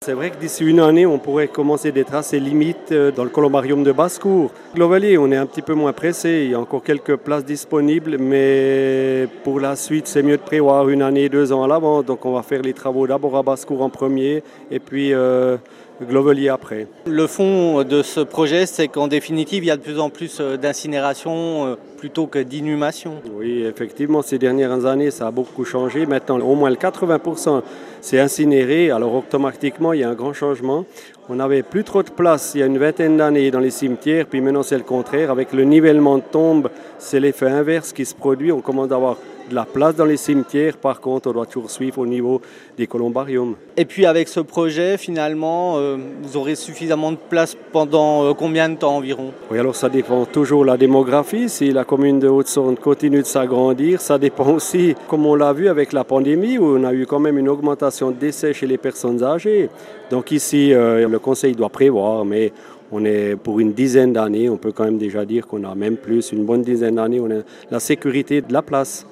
C'est vrai que d'ici une année, on pourrait commencer des tracés limites dans le columbarium de Basse-Cour. Globally, on est un petit peu moins pressé. Il y a encore quelques places disponibles, mais pour la suite, c'est mieux de prévoir une année, 2 ans à l'avance. Donc, on va faire les travaux d'abord à Basse-Cour en premier et puis Globally après. Le fond de ce projet, c'est qu'en définitive, il y a de plus en plus d'incinération plutôt que d'inhumation. Oui, effectivement, ces dernières années, ça a beaucoup changé. Maintenant, au moins le 80%, c'est incinéré. Alors, automatiquement, il y a un grand changement. On n'avait plus trop de place il y a une vingtaine d'années dans les cimetières, puis maintenant, c'est le contraire. Avec le nivellement de tombes, c'est l'effet inverse qui se produit. On commence à avoir de la place dans les cimetières. Par contre, on doit toujours suivre au niveau des columbariums. Et puis, avec ce projet, finalement, vous aurez suffisamment de place pendant combien de temps environ? Oui, alors ça dépend toujours de la démographie. Si la commune de Haute-Saône continue de s'agrandir, ça dépend aussi, comme on l'a vu avec la pandémie, où on a eu quand même une augmentation de décès chez les personnes âgées. Donc ici, le conseil doit prévoir, mais on est pour une dizaine d'années, on peut quand même déjà dire qu'on a même plus, une bonne dizaine d'années, on a la sécurité de la place.